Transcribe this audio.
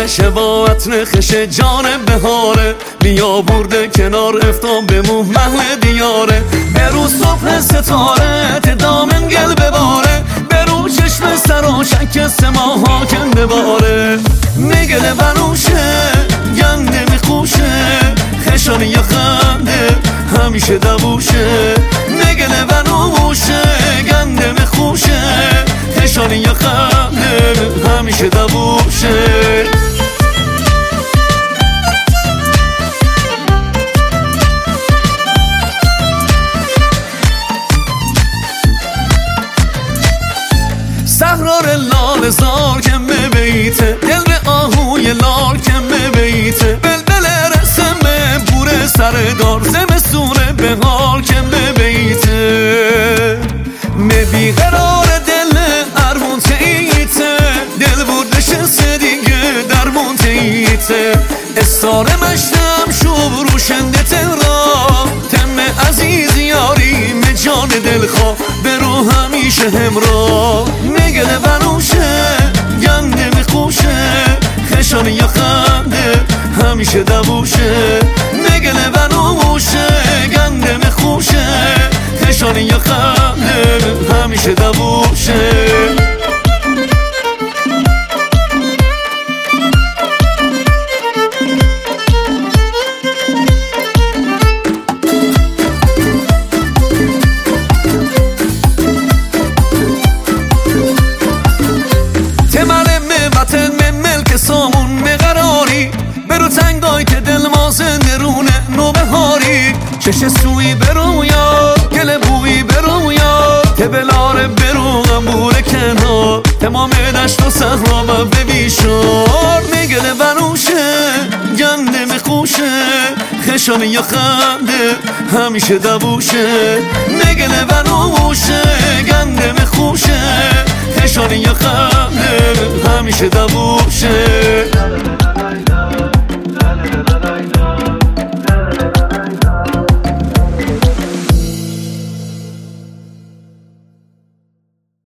شباعت نخش جان بهاره بیا برده کنار افتان بموه محل دیاره برو صبح ستاره دامن گل بباره برو چشم سر و شک سما حاکم بباره نگل بنوشه گنده میخوشه خشانی یا خنده همیشه دبوشه نگل بنوشه گنده میخوشه خشانی یا خنده همیشه دبوشه سهرار لال زار کم بیته دل به آهوی لال کم بیته بلبل رسم بوره سردار زمستونه به حال کم بیته مبی قرار دل ارمون تیته دل بردش دیگه درمون تیته استار مشتم شب روشنده ترا تم عزیز یاری جان دل خواه برو همیشه همراه نگل بنوشه گنده میخوشه خشانی یا خنده همیشه دبوشه نگل بنوشه گنده میخوشه خشانی یا خنده همیشه دبوشه سامون مقراری برو تنگای که دل ما زندرونه نوبهاری چش سوی برو یا گل بوی برو یا تبلار برو غمبور کنار تمام دشت و صحرا به بیشار نگل بنوشه گنده میخوشه خشانی یا خنده همیشه دبوشه نگل بنوشه گنده میخوشه خشانی یا خنده همیشه دبوشه